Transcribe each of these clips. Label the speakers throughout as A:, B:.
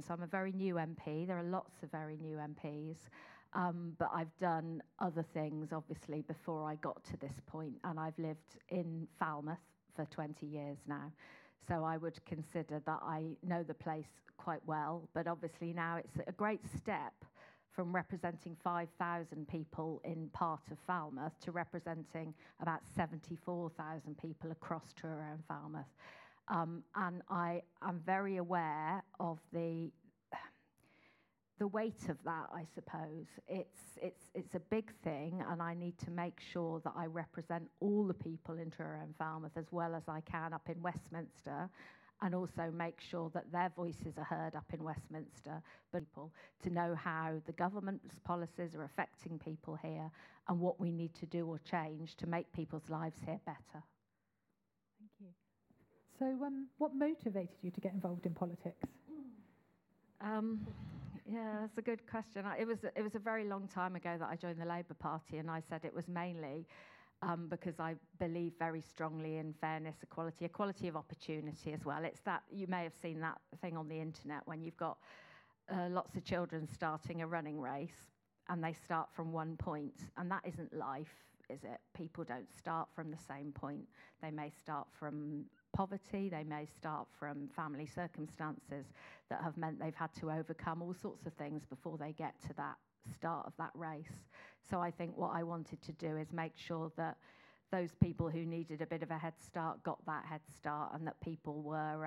A: in. So I'm a very new MP. There are lots of very new MPs. But I've done other things, obviously, before I got to this point, and I've lived in Falmouth for 20 years now. So I would consider that I know the place quite well, but obviously now it's a great step from representing 5,000 people in part of Falmouth to representing about 74,000 people across Truro and Falmouth. And I am very aware of the weight of that, I suppose. It's a big thing, and I need to make sure that I represent all the people in Truro and Falmouth as well as I can up in Westminster, and also make sure that their voices are heard up in Westminster, but people to know how the government's policies are affecting people here and what we need to do or change to make people's lives here better.
B: Thank you. So what motivated you to get involved in politics?
A: Yeah, that's a good question. It was a very long time ago that I joined the Labour Party, and I said it was mainly because I believe very strongly in fairness, equality of opportunity as well. It's that, you may have seen that thing on the internet when you've got lots of children starting a running race, and they start from one point, and that isn't life, is it? People don't start from the same point. They may start from poverty, they may start from family circumstances that have meant they've had to overcome all sorts of things before they get to that start of that race. So I think what I wanted to do is make sure that those people who needed a bit of a head start got that head start, and that people were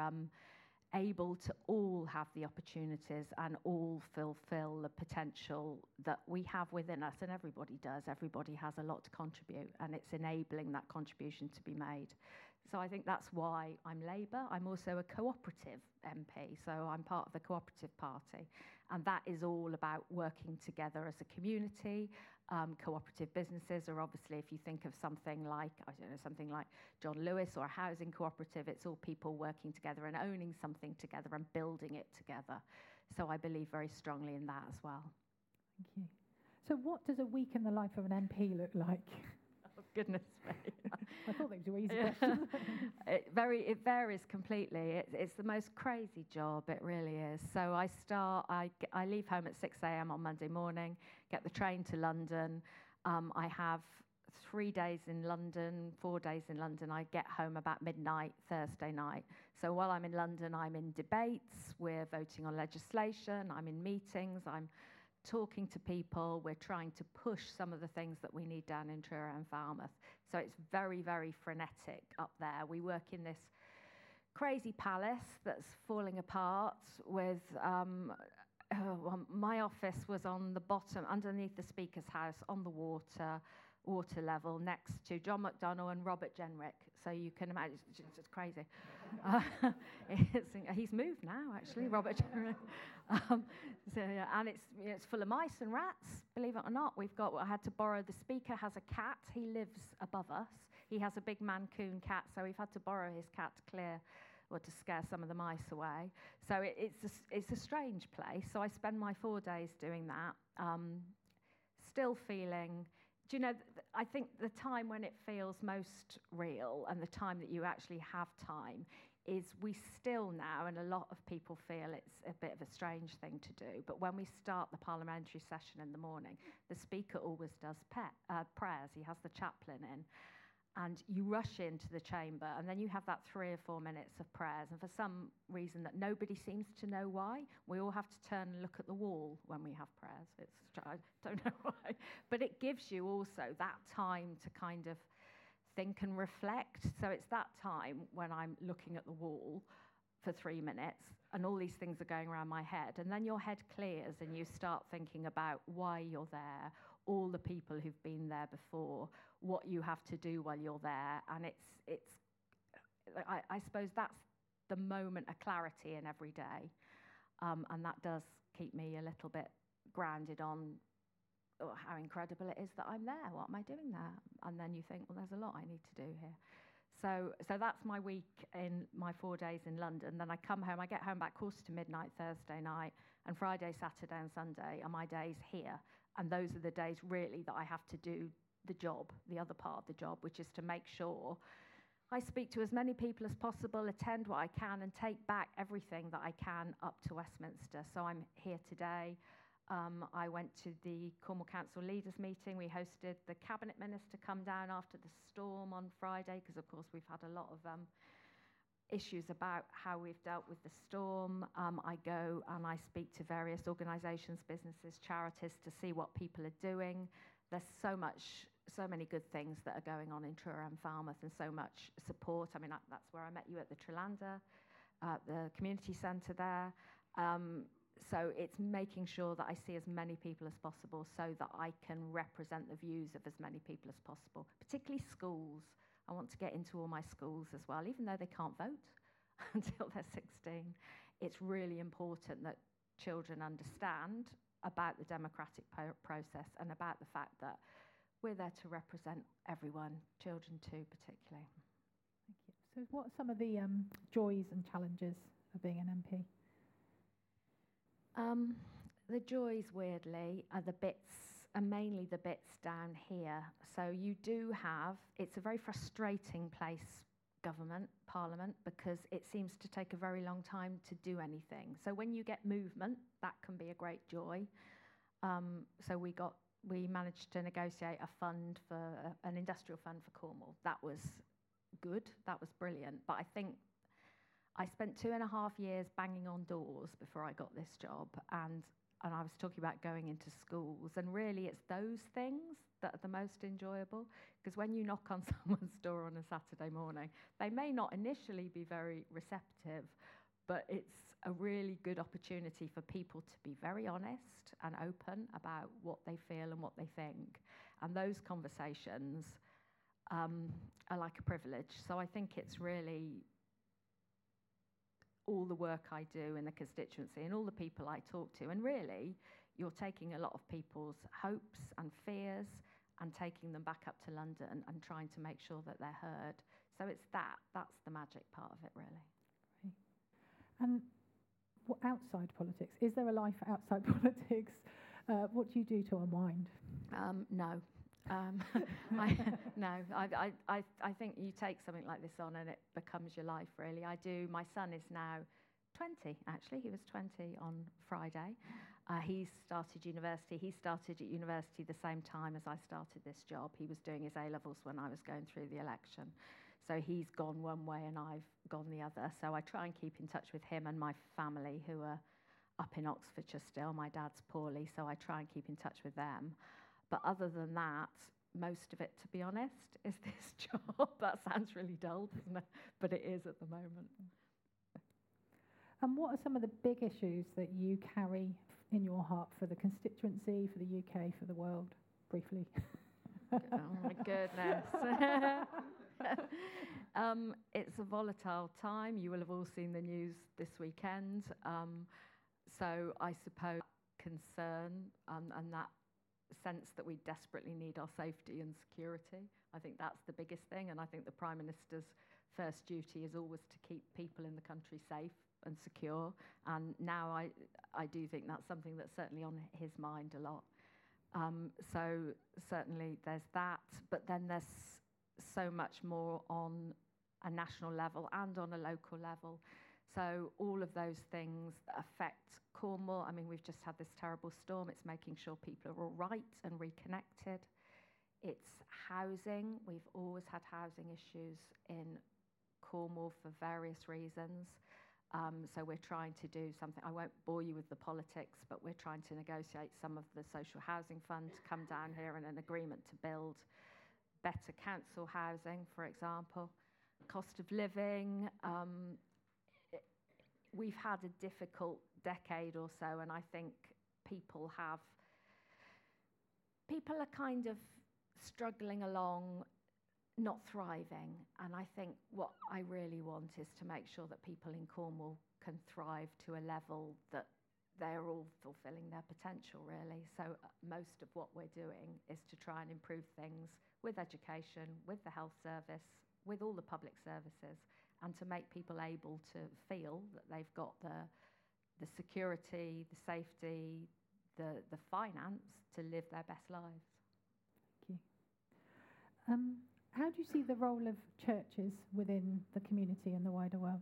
A: able to all have the opportunities and all fulfill the potential that we have within us, and everybody does. Everybody has a lot to contribute, and it's enabling that contribution to be made. So I think that's why I'm Labour. I'm also a cooperative MP, so I'm part of the Cooperative Party, and that is all about working together as a community. Cooperative businesses are obviously, if you think of something like, I don't know, something like John Lewis or a housing cooperative, it's all people working together and owning something together and building it together. So I believe very strongly in that as well.
B: Thank you. So what does a week in the life of an MP look like?
A: Oh, goodness me.
B: I thought that was your easy question.
A: It varies completely. It's the most crazy job, it really is. So I leave home at 6 a.m. on Monday morning, get the train to London. I have 3 days in London, 4 days in London. I get home about midnight Thursday night. So while I'm in London, I'm in debates, we're voting on legislation, I'm in meetings, I'm talking to people, we're trying to push some of the things that we need down in Truro and Falmouth. So it's very, very frenetic up there. We work in this crazy palace that's falling apart with, my office was on the bottom, underneath the Speaker's house, on the water level, next to John McDonnell and Robert Jenrick. So you can imagine, it's just crazy. He's moved now, actually, Robert Jenrick. And it's full of mice and rats, believe it or not. I had to borrow, the Speaker has a cat. He lives above us. He has a big Mancoon cat, so we've had to borrow his cat to clear, or to scare some of the mice away. So it's a strange place. So I spend my 4 days doing that, still feeling. Do you know, I think the time when it feels most real and the time that you actually have time is we still now, and a lot of people feel it's a bit of a strange thing to do, but when we start the parliamentary session in the morning, the Speaker always does prayers. He has the chaplain in. And you rush into the chamber, and then you have that 3 or 4 minutes of prayers. And for some reason that nobody seems to know why, we all have to turn and look at the wall when we have prayers. I don't know why. But it gives you also that time to kind of think and reflect. So it's that time when I'm looking at the wall for 3 minutes, and all these things are going around my head. And then your head clears, and you start thinking about why you're there, all the people who've been there before, what you have to do while you're there. And I suppose that's the moment of clarity in every day. And that does keep me a little bit grounded on how incredible it is that I'm there. What am I doing there? And then you think, well, there's a lot I need to do here. So that's my week in my 4 days in London. Then I come home, I get home about midnight Thursday night, and Friday, Saturday and Sunday are my days here. And those are the days really that I have to do the job, the other part of the job, which is to make sure I speak to as many people as possible, attend what I can, and take back everything that I can up to Westminster. So I'm here today. I went to the Cornwall Council Leaders Meeting. We hosted the Cabinet Minister come down after the storm on Friday, because of course we've had a lot of issues about how we've dealt with the storm. I go and I speak to various organisations, businesses, charities to see what people are doing. There's so many good things that are going on in Truro and Falmouth, and so much support. I mean, that's where I met you at the Trelanda, the community centre there. So it's making sure that I see as many people as possible so that I can represent the views of as many people as possible, particularly schools. I want to get into all my schools as well, even though they can't vote until they're 16. It's really important that children understand about the democratic process and about the fact that we're there to represent everyone, children too, particularly.
B: Thank you. So what are some of the joys and challenges of being an MP?
A: The joys, weirdly, are mainly the bits down here. So you do have, it's a very frustrating place, government, parliament, because it seems to take a very long time to do anything. So when you get movement, that can be a great joy. So we managed to negotiate a fund for an industrial fund for Cornwall. That was good, that was brilliant. But I think I spent 2.5 years banging on doors before I got this job, and I was talking about going into schools, and really it's those things that are the most enjoyable, because when you knock on someone's door on a Saturday morning, they may not initially be very receptive, but it's a really good opportunity for people to be very honest and open about what they feel and what they think. And those conversations are like a privilege. So I think it's really all the work I do in the constituency and all the people I talk to. And really, you're taking a lot of people's hopes and fears and taking them back up to London and trying to make sure that they're heard. So it's that's the magic part of it, really.
B: Right. And outside politics, is there a life outside politics? What do you do to unwind?
A: No. I think you take something like this on and it becomes your life, really. My son is now 20, actually. He was 20 on Friday. He started university. He started at university the same time as I started this job. He was doing his A-levels when I was going through the election. So he's gone one way and I've gone the other. So I try and keep in touch with him and my family, who are up in Oxfordshire still. My dad's poorly, so I try and keep in touch with them. But other than that, most of it, to be honest, is this job. That sounds really dull, doesn't it? But it is at the moment.
B: And what are some of the big issues that you carry in your heart for the constituency, for the UK, for the world, briefly?
A: Oh, my goodness. It's a volatile time. You will have all seen the news this weekend. So I suppose concern and that sense that we desperately need our safety and security. I think that's the biggest thing, and I think the Prime Minister's first duty is always to keep people in the country safe and secure, and now I do think that's something that's certainly on his mind a lot. So certainly there's that, but then there's so much more on a national level and on a local level. So all of those things affect Cornwall. I mean, we've just had this terrible storm. It's making sure people are all right and reconnected. It's housing. We've always had housing issues in Cornwall for various reasons. So we're trying to do something. I won't bore you with the politics, but we're trying to negotiate some of the social housing fund to come down here and an agreement to build better council housing, for example. Cost of living. We've had a difficult decade or so, and I think people are kind of struggling along, not thriving. And I think what I really want is to make sure that people in Cornwall can thrive to a level that they're all fulfilling their potential, really. So most of what we're doing is to try and improve things with education, with the health service, with all the public services, and to make people able to feel that they've got the security, the safety, the finance to live their best lives.
B: Thank you. how do you see the role of churches within the community and the wider world?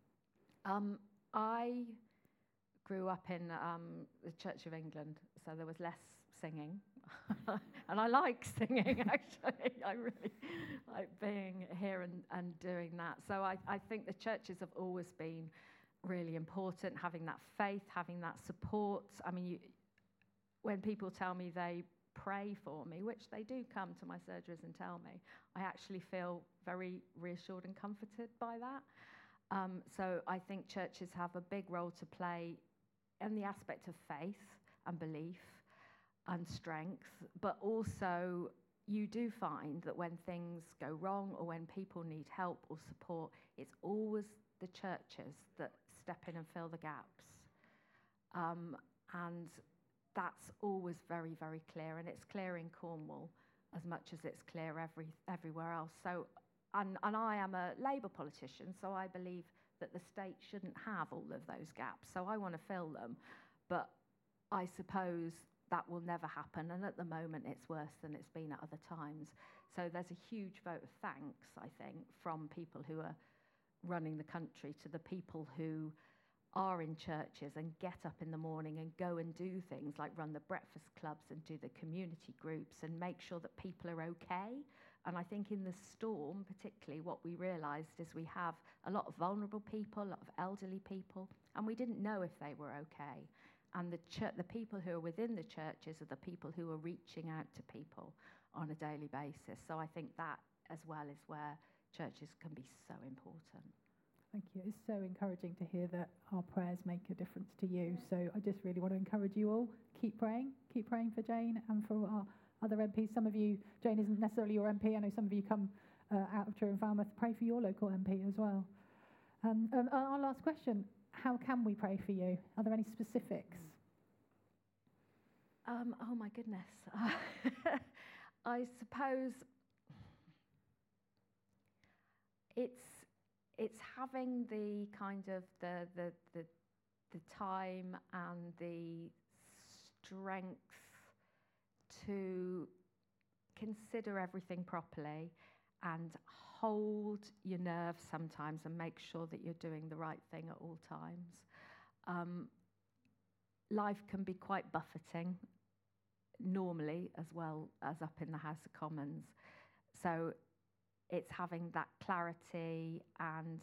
A: I grew up in the Church of England, so there was less singing. And I like singing, actually. I really like being here and doing that. So I think the churches have always been really important, having that faith, having that support. I mean, when people tell me they pray for me, which they do come to my surgeries and tell me, I actually feel very reassured and comforted by that. So I think churches have a big role to play in the aspect of faith and belief and strength, but also you do find that when things go wrong or when people need help or support, it's always the churches that step in and fill the gaps. And that's always very, very clear, and it's clear in Cornwall as much as it's clear everywhere else. So, and I am a Labour politician, so I believe that the state shouldn't have all of those gaps. So I want to fill them, but I suppose that will never happen, and at the moment it's worse than it's been at other times. So there's a huge vote of thanks, I think, from people who are running the country to the people who are in churches and get up in the morning and go and do things like run the breakfast clubs and do the community groups and make sure that people are okay. And I think in the storm, particularly, what we realised is we have a lot of vulnerable people, a lot of elderly people, and we didn't know if they were okay. And the people who are within the churches are the people who are reaching out to people on a daily basis. So I think that as well is where churches can be so important.
B: Thank you. It's so encouraging to hear that our prayers make a difference to you. So I just really want to encourage you all, keep praying for Jane and for our other MPs. Some of you, Jane isn't necessarily your MP. I know some of you come out of Truro and Falmouth. Pray for your local MP as well. Our last question, how can we pray for you? Are there any specifics?
A: Oh my goodness. I suppose it's having the kind of the time and the strength to consider everything properly and hold your nerve sometimes and make sure that you're doing the right thing at all times. Life can be quite buffeting normally as well as up in the House of Commons. So it's having that clarity and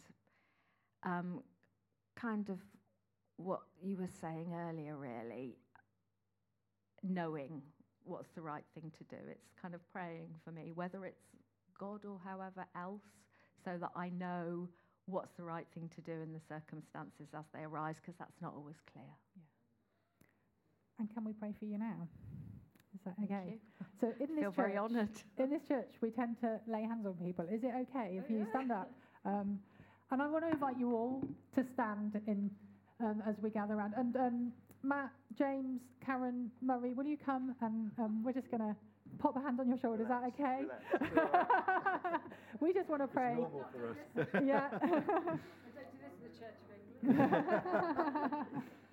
A: kind of what you were saying earlier, really, knowing what's the right thing to do. It's kind of praying for me, whether it's God or however else, so that I know what's the right thing to do in the circumstances as they arise, because that's not always clear.
B: Yeah. And can we pray for you now? Is that okay?
A: Thank you.
B: So in this
A: feel
B: church,
A: very honoured.
B: In this church, we tend to lay hands on people. Is it okay if you stand up? And I want to invite you all to stand in as we gather around. And Matt, James, Karen, Murray, will you come? And we're just going to pop a hand on your shoulder. Relax, is that okay?
C: Relax.
B: We just want to pray.
C: It's normal for us.
B: Yeah.
A: I don't do this in the Church of England.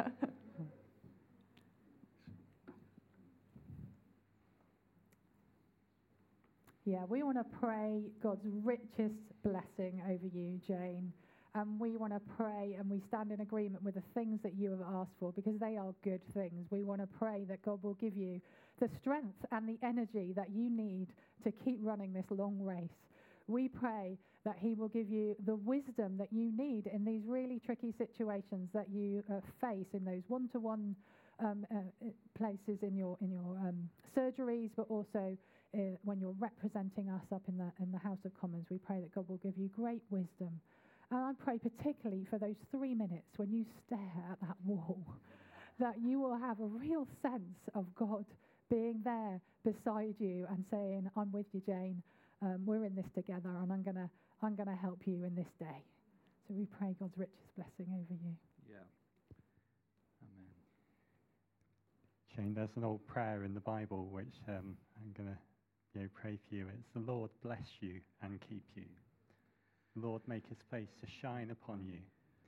B: Yeah, we want to pray God's richest blessing over you, Jane. And we want to pray and we stand in agreement with the things that you have asked for, because they are good things. We want to pray that God will give you the strength and the energy that you need to keep running this long race. We pray that he will give you the wisdom that you need in these really tricky situations that you face in those one-to-one places in your surgeries, but also when you're representing us up in the House of Commons. We pray that God will give you great wisdom. And I pray particularly for those 3 minutes when you stare at that wall, that you will have a real sense of God being there beside you and saying, I'm with you, Jane. We're in this together, and I'm gonna help you in this day. So we pray God's richest blessing over you.
D: Yeah. Amen. Shane, there's an old prayer in the Bible which I'm going to pray for you. It's the Lord bless you and keep you. The Lord make his face to shine upon you.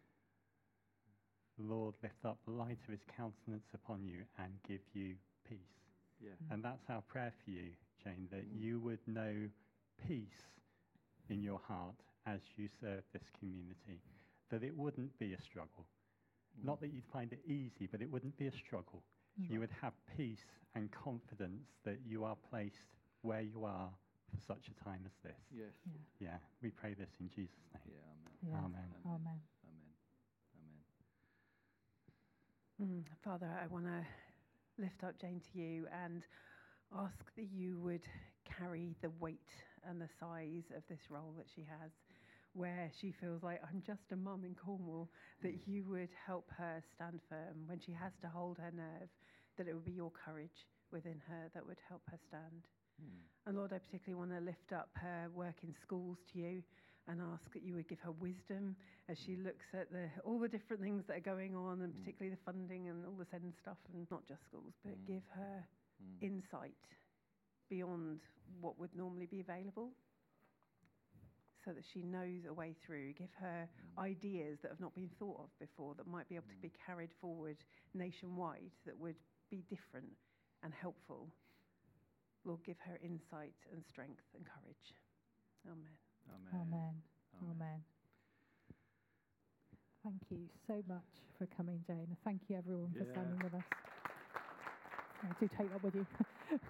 D: The Lord lift up the light of his countenance upon you and give you peace.
C: Yeah.
D: And that's our prayer for you, Jane, that you would know peace in your heart as you serve this community, that it wouldn't be a struggle. Not that you'd find it easy, but it wouldn't be a struggle. You would have peace and confidence that you are placed where you are for such a time as this.
C: Yes.
D: Yeah, we pray this in Jesus' name.
C: Yeah, amen.
B: Yeah.
D: Amen.
B: Amen.
C: Amen.
E: Father, I want to lift up Jane to you and ask that you would carry the weight and the size of this role that she has, where she feels like, I'm just a mum in Cornwall, that you would help her stand firm when she has to hold her nerve, that it would be your courage within her that would help her stand. And Lord, I particularly want to lift up her work in schools to you and ask that you would give her wisdom as she looks at all the different things that are going on, and particularly the funding and all the SEND stuff, and not just schools, but give her insight beyond what would normally be available, so that she knows a way through. Give her ideas that have not been thought of before, that might be able to be carried forward nationwide, that would be different and helpful. Lord, give her insight and strength and courage. Amen.
B: Amen. Amen. Thank you so much for coming, Jane. Thank you, everyone, for standing with us. Do take that with you.